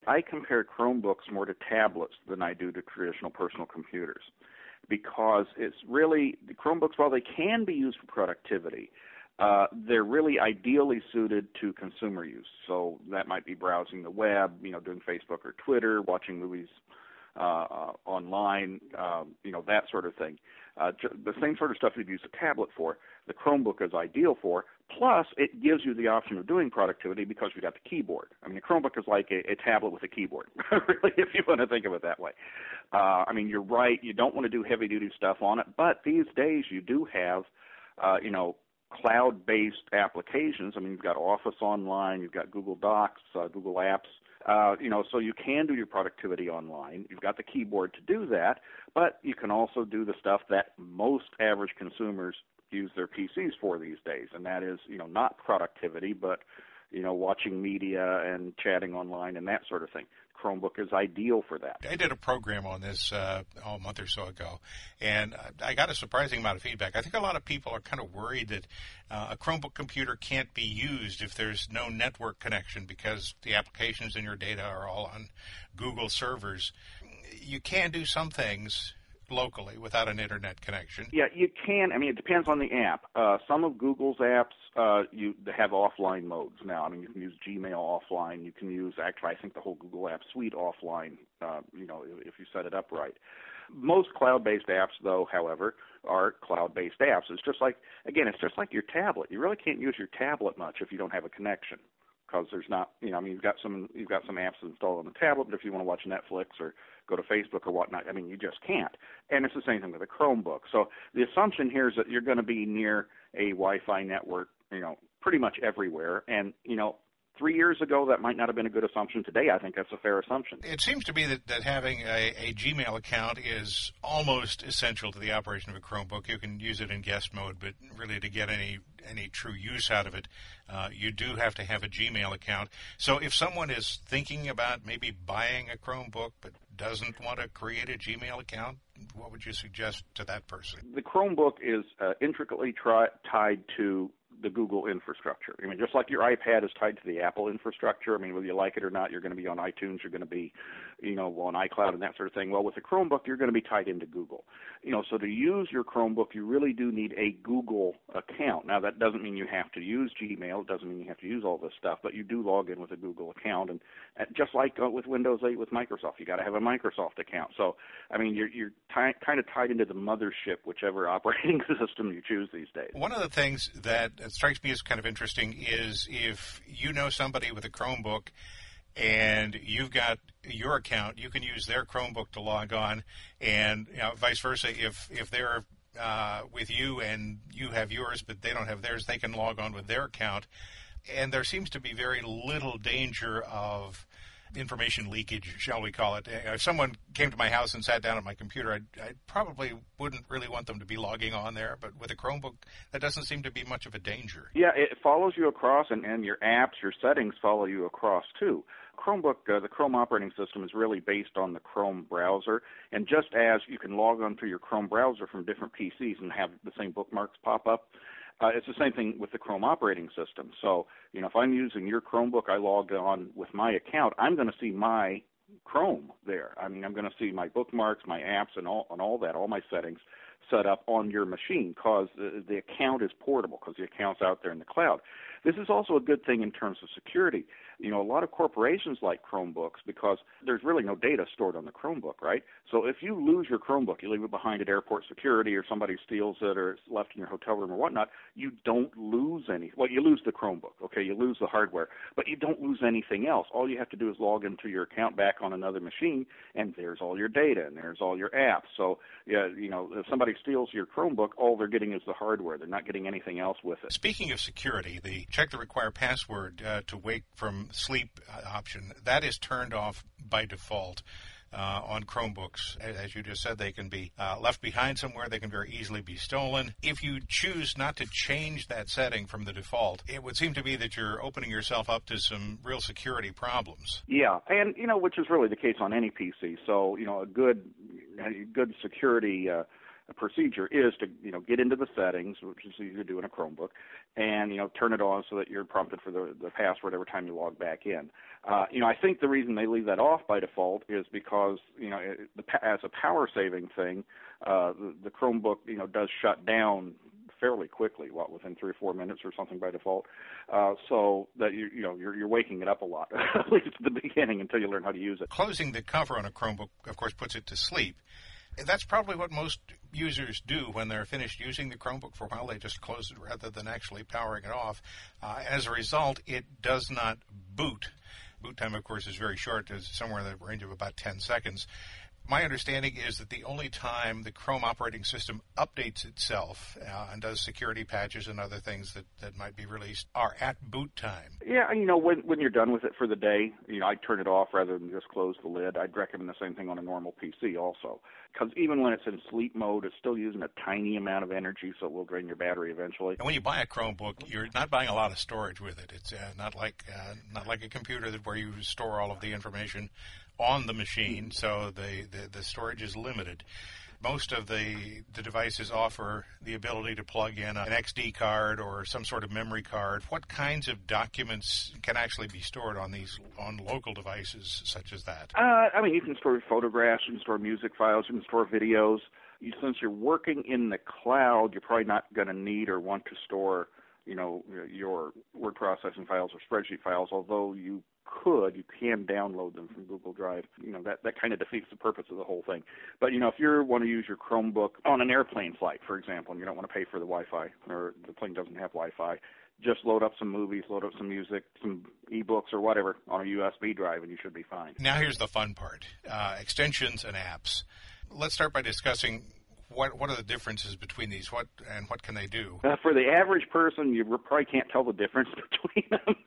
I compare Chromebooks more to tablets than I do to traditional personal computers, because it's really, the Chromebooks, while they can be used for productivity, they're really ideally suited to consumer use. So that might be browsing the web, doing Facebook or Twitter, watching movies online, that sort of thing. The same sort of stuff you'd use a tablet for, the Chromebook is ideal for. Plus, it gives you the option of doing productivity because you've got the keyboard. I mean, a Chromebook is like a tablet with a keyboard, really, if you want to think of it that way. You're right. You don't want to do heavy-duty stuff on it, but these days you do have, cloud-based applications. I mean, you've got Office Online, you've got Google Docs, Google Apps, so you can do your productivity online. You've got the keyboard to do that, but you can also do the stuff that most average consumers use their PCs for these days, and that is, not productivity, but, watching media and chatting online and that sort of thing. Chromebook is ideal for that. I did a program on this a month or so ago, and I got a surprising amount of feedback. I think a lot of people are kind of worried that a Chromebook computer can't be used if there's no network connection because the applications and your data are all on Google servers. You can do some things locally without an internet connection. Yeah, you can. I mean, it depends on the app. Some of Google's apps, they have offline modes now. I mean, you can use Gmail offline. You can use, actually, I think the whole Google App Suite offline, if you set it up right. Most cloud-based apps, though, however, are cloud-based apps. It's just like your tablet. You really can't use your tablet much if you don't have a connection, because there's not, you've got some apps installed on the tablet, but if you want to watch Netflix or go to Facebook or whatnot, you just can't. And it's the same thing with a Chromebook. So the assumption here is that you're going to be near a Wi-Fi network, pretty much everywhere. And, 3 years ago, that might not have been a good assumption. Today, I think that's a fair assumption. It seems to be that having a Gmail account is almost essential to the operation of a Chromebook. You can use it in guest mode, but really to get any true use out of it, you do have to have a Gmail account. So if someone is thinking about maybe buying a Chromebook but doesn't want to create a Gmail account, what would you suggest to that person? The Chromebook is intricately tied to the Google infrastructure. I mean, just like your iPad is tied to the Apple infrastructure. I mean, whether you like it or not, you're going to be on iTunes, you're going to be, on iCloud and that sort of thing. Well, with a Chromebook, you're going to be tied into Google. So to use your Chromebook, you really do need a Google account. Now, that doesn't mean you have to use Gmail. It doesn't mean you have to use all this stuff, but you do log in with a Google account. And just like with Windows 8 with Microsoft, you got to have a Microsoft account. So, I mean, you're kind of tied into the mothership, whichever operating system you choose these days. One of the things that strikes me as kind of interesting is if you know somebody with a Chromebook and you've got your account, you can use their Chromebook to log on, and vice versa. If they're with you and you have yours but they don't have theirs, they can log on with their account. And there seems to be very little danger of information leakage, shall we call it. If someone came to my house and sat down at my computer, I probably wouldn't really want them to be logging on there. But with a Chromebook, that doesn't seem to be much of a danger. Yeah, it follows you across, and your apps, your settings follow you across, too. Chromebook, the Chrome operating system is really based on the Chrome browser. And just as you can log on to your Chrome browser from different PCs and have the same bookmarks pop up, it's the same thing with the Chrome operating system. So, if I'm using your Chromebook, I log on with my account, I'm going to see my Chrome there. I mean, I'm going to see my bookmarks, my apps, and all that, all my settings set up on your machine, because the account is portable, because the account's out there in the cloud. This is also a good thing in terms of security. A lot of corporations like Chromebooks because there's really no data stored on the Chromebook, right? So if you lose your Chromebook, you leave it behind at airport security, or somebody steals it, or it's left in your hotel room or whatnot, you don't lose any. Well, you lose the Chromebook, okay? You lose the hardware, but you don't lose anything else. All you have to do is log into your account back on another machine, and there's all your data, and there's all your apps. So, if somebody steals your Chromebook, all they're getting is the hardware. They're not getting anything else with it. Speaking of security, the check the require password to wake from sleep option, that is turned off by default on Chromebooks. As you just said, they can be left behind somewhere. They can very easily be stolen. If you choose not to change that setting from the default, it would seem to be that you're opening yourself up to some real security problems. Yeah, and, which is really the case on any PC. So, a good security procedure is to, get into the settings, which is easy to do in a Chromebook, and, turn it on so that you're prompted for the password every time you log back in. I think the reason they leave that off by default is because, as a power-saving thing, the Chromebook, does shut down fairly quickly, within 3 or 4 minutes or something by default, so that you're waking it up a lot, at least at the beginning until you learn how to use it. Closing the cover on a Chromebook, of course, puts it to sleep. That's probably what most users do when they're finished using the Chromebook for a while. They just close it rather than actually powering it off. As a result, it does not boot. Boot time, of course, is very short. It's somewhere in the range of about 10 seconds. My understanding is that the only time the Chrome operating system updates itself and does security patches and other things that might be released are at boot time. Yeah, when you're done with it for the day, I'd turn it off rather than just close the lid. I'd recommend the same thing on a normal PC also, because even when it's in sleep mode, it's still using a tiny amount of energy, so it will drain your battery eventually. And when you buy a Chromebook, you're not buying a lot of storage with it. It's not like a computer where you store all of the information on the machine, so the storage is limited. Most of the devices offer the ability to plug in an XD card or some sort of memory card. What kinds of documents can actually be stored on local devices such as that? You can store photographs, you can store music files, you can store videos. Since you're working in the cloud, you're probably not going to need or want to store, your word processing files or spreadsheet files, although you can download them from Google Drive. That kind of defeats the purpose of the whole thing. But, if you want to use your Chromebook on an airplane flight, for example, and you don't want to pay for the Wi-Fi, or the plane doesn't have Wi-Fi, just load up some movies, load up some music, some e-books or whatever on a USB drive, and you should be fine. Now here's the fun part, extensions and apps. Let's start by discussing what are the differences between these? What can they do? For the average person, you probably can't tell the difference between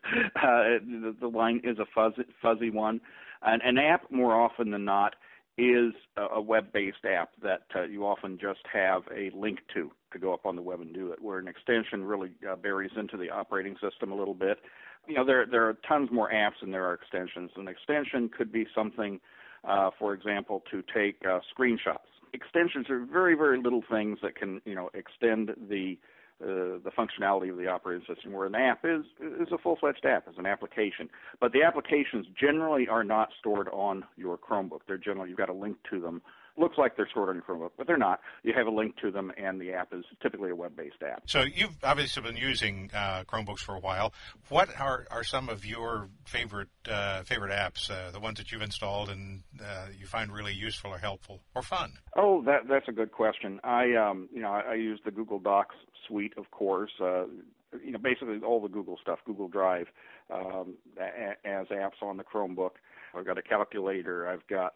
them. The line is a fuzzy one. An app, more often than not, is a web-based app that you often just have a link to go up on the web and do it, where an extension really buries into the operating system a little bit. There are tons more apps than there are extensions. An extension could be something, for example, to take screenshots. Extensions are very, very little things that can, extend the functionality of the operating system, where an app is a full-fledged app, is an application. But the applications generally are not stored on your Chromebook. You've got a link to them. Looks like they're stored on your Chromebook, but they're not. You have a link to them, and the app is typically a web-based app. So you've obviously been using Chromebooks for a while. What are some of your favorite apps, the ones that you've installed and you find really useful or helpful or fun? Oh, that's a good question. I use the Google Docs suite, of course. Basically all the Google stuff, Google Drive, as apps on the Chromebook. I've got a calculator. I've got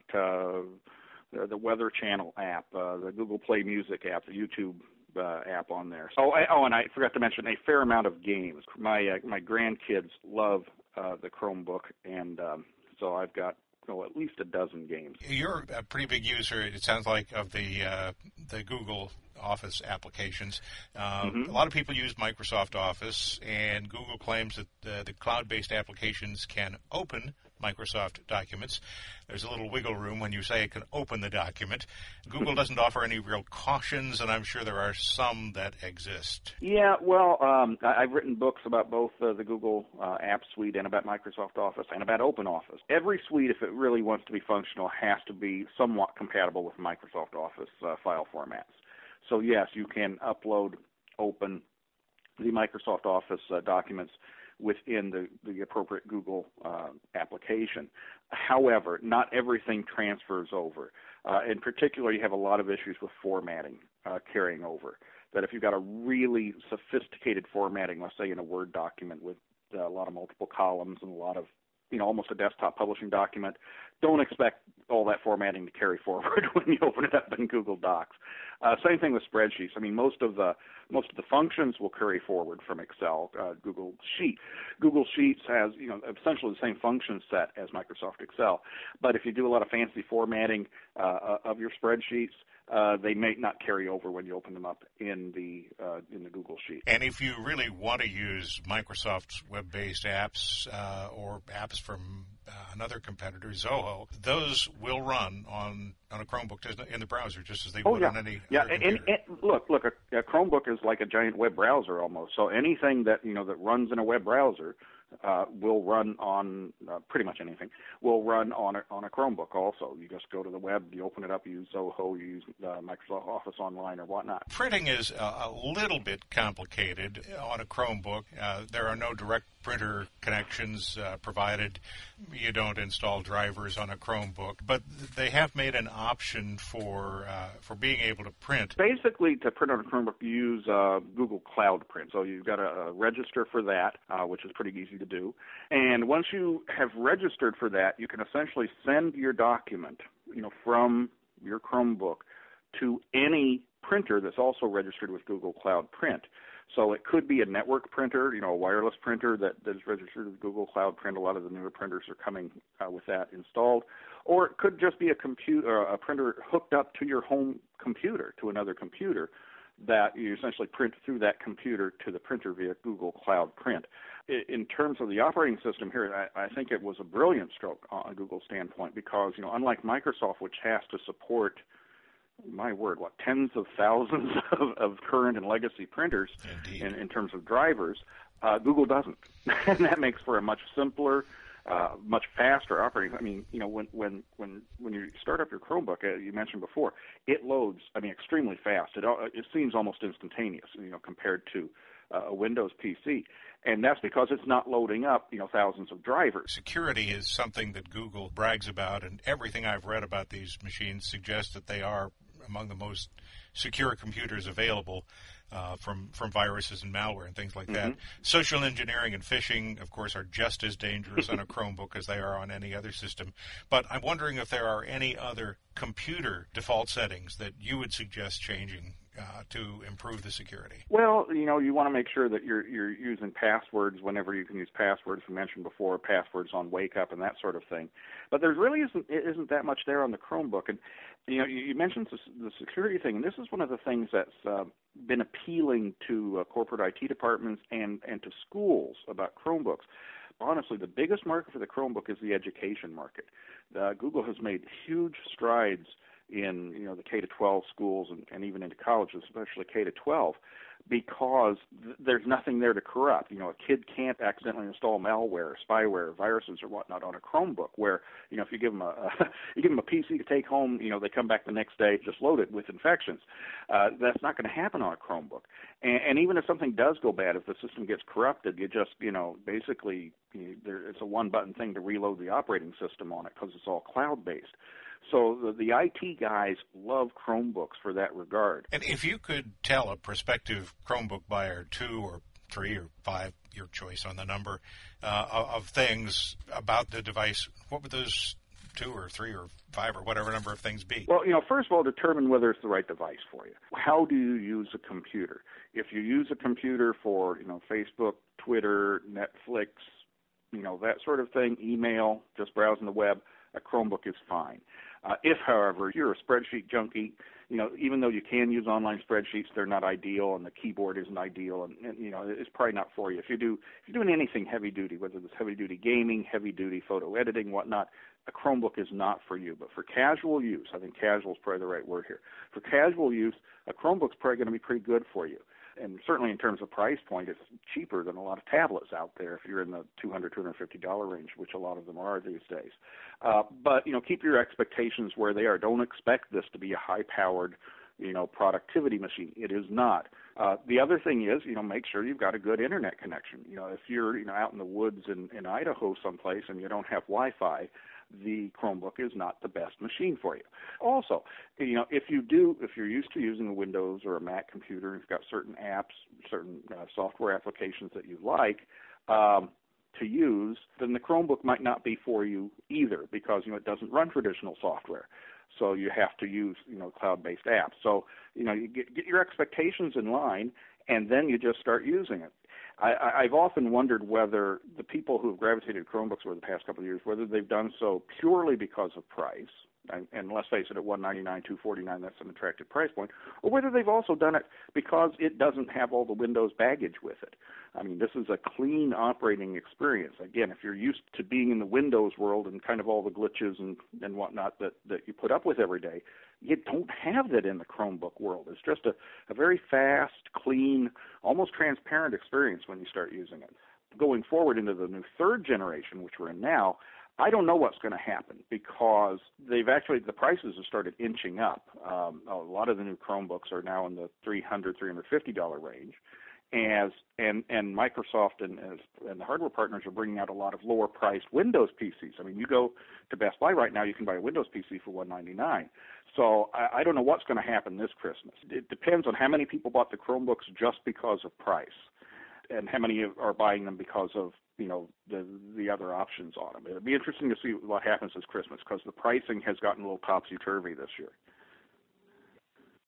the Weather Channel app, the Google Play Music app, the YouTube app on there. And I forgot to mention a fair amount of games. My grandkids love the Chromebook, and so I've got at least a dozen games. You're a pretty big user, it sounds like, of the Google Office applications. A lot of people use Microsoft Office, and Google claims that the cloud-based applications can open Microsoft documents. There's a little wiggle room when you say it can open the document. Google doesn't offer any real cautions, and I'm sure there are some that exist. Yeah, well, I've written books about both the Google App Suite and about Microsoft Office and about OpenOffice. Every suite, if it really wants to be functional, has to be somewhat compatible with Microsoft Office file formats. So, yes, you can open the Microsoft Office documents within the appropriate Google application. However, not everything transfers over. In particular, you have a lot of issues with formatting carrying over. That if you've got a really sophisticated formatting, let's say in a Word document with a lot of multiple columns and a lot of, almost a desktop publishing document, don't expect all that formatting to carry forward when you open it up in Google Docs. Same thing with spreadsheets. Most of the functions will carry forward from Excel. Google Sheets has essentially the same function set as Microsoft Excel. But if you do a lot of fancy formatting of your spreadsheets, they may not carry over when you open them up in the Google Sheet. And if you really want to use Microsoft's web-based apps or apps from another competitor, Zoho. Those will run on a Chromebook in the browser, just as they would on any other computer. And look, a Chromebook is like a giant web browser almost. So anything that that runs in a web browser will run on pretty much anything. Will run on a Chromebook also. You just go to the web, you open it up, you use Zoho, you use Microsoft Office Online or whatnot. Printing is a little bit complicated on a Chromebook. There are no direct printer connections provided. You don't install drivers on a Chromebook, but they have made an option for being able to print. Basically, to print on a Chromebook, you use Google Cloud Print. So you've got to register for that, which is pretty easy to do. And once you have registered for that, you can essentially send your document, from your Chromebook to any printer that's also registered with Google Cloud Print. So it could be a network printer, a wireless printer that is registered with Google Cloud Print. A lot of the newer printers are coming with that installed. Or it could just be a printer hooked up to your home computer, to another computer, that you essentially print through that computer to the printer via Google Cloud Print. In terms of the operating system here, I think it was a brilliant stroke on Google's standpoint because, unlike Microsoft, which has to support, my word, tens of thousands of current and legacy printers in terms of drivers, Google doesn't. And that makes for a much simpler, much faster operating. I mean, when you start up your Chromebook, you mentioned before, it loads, extremely fast. It seems almost instantaneous, compared to a Windows PC. And that's because it's not loading up, thousands of drivers. Security is something that Google brags about, and everything I've read about these machines suggests that they are among the most secure computers available from viruses and malware and things like that. Social engineering and phishing, of course, are just as dangerous on a Chromebook as they are on any other system. But I'm wondering if there are any other computer default settings that you would suggest changing to improve the security. Well, you want to make sure that you're using passwords whenever you can use passwords. We mentioned before, passwords on Wake Up and that sort of thing. But there really isn't that much there on the Chromebook. And you mentioned the security thing, and this is one of the things that's been appealing to corporate IT departments and to schools about Chromebooks. Honestly, the biggest market for the Chromebook is the education market. Google has made huge strides in the K-12 schools and even into colleges, especially K-12, because there's nothing there to corrupt. A kid can't accidentally install malware, spyware, viruses, or whatnot on a Chromebook. Where if you give them a PC to take home, they come back the next day just loaded with infections. That's not going to happen on a Chromebook. And even if something does go bad, if the system gets corrupted, you just basically it's a one-button thing to reload the operating system on it because it's all cloud-based. So the IT guys love Chromebooks for that regard. And if you could tell a prospective Chromebook buyer 2 or 3 or 5, your choice on the number, of things about the device, what would those 2 or 3 or 5 or whatever number of things be? Well, first of all, determine whether it's the right device for you. How do you use a computer? If you use a computer for, Facebook, Twitter, Netflix, that sort of thing, email, just browsing the web, a Chromebook is fine. If, however, you're a spreadsheet junkie, even though you can use online spreadsheets, they're not ideal, and the keyboard isn't ideal, and it's probably not for you. If you're doing anything heavy duty, whether it's heavy duty gaming, heavy duty photo editing, whatnot, a Chromebook is not for you. But for casual use, I think casual is probably the right word here. For casual use, a Chromebook's probably going to be pretty good for you. And certainly in terms of price point, it's cheaper than a lot of tablets out there if you're in the $200, $250 range, which a lot of them are these days. But keep your expectations where they are. Don't expect this to be a high-powered, productivity machine. It is not. The other thing is, make sure you've got a good internet connection. If you're, out in the woods in Idaho someplace and you don't have Wi-Fi, the Chromebook is not the best machine for you. Also, if you're used to using a Windows or a Mac computer and you've got certain apps, certain software applications that you like to use, then the Chromebook might not be for you either because, it doesn't run traditional software. So you have to use, cloud-based apps. So, you get your expectations in line, and then you just start using it. I've often wondered whether the people who have gravitated to Chromebooks over the past couple of years, whether they've done so purely because of price, and let's face it, at $199, $249, that's an attractive price point, or whether they've also done it because it doesn't have all the Windows baggage with it. I mean, this is a clean operating experience. Again, if you're used to being in the Windows world and kind of all the glitches and whatnot that you put up with every day, you don't have that in the Chromebook world. It's just a very fast, clean, almost transparent experience when you start using it. Going forward into the new third generation, which we're in now, I don't know what's going to happen because the prices have started inching up. A lot of the new Chromebooks are now in the $300, $350 range. And Microsoft and the hardware partners are bringing out a lot of lower-priced Windows PCs. I mean, you go to Best Buy right now, you can buy a Windows PC for $199. So I don't know what's going to happen this Christmas. It depends on how many people bought the Chromebooks just because of price, and how many are buying them because of the other options on them. It'll be interesting to see what happens this Christmas because the pricing has gotten a little topsy-turvy this year.